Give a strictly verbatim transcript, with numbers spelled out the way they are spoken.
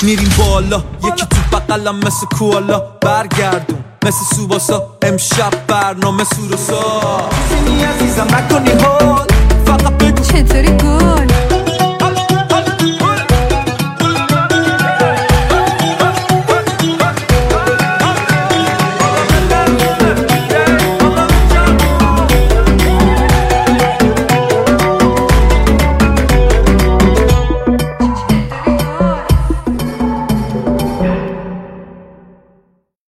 میریم بالا، یکی تو بقلم مثل کوالا، برگردون مثل سوباسا، امشب برنامه سوروسا. چیزی عزیزم نکنی حال، فقط بگو چطوری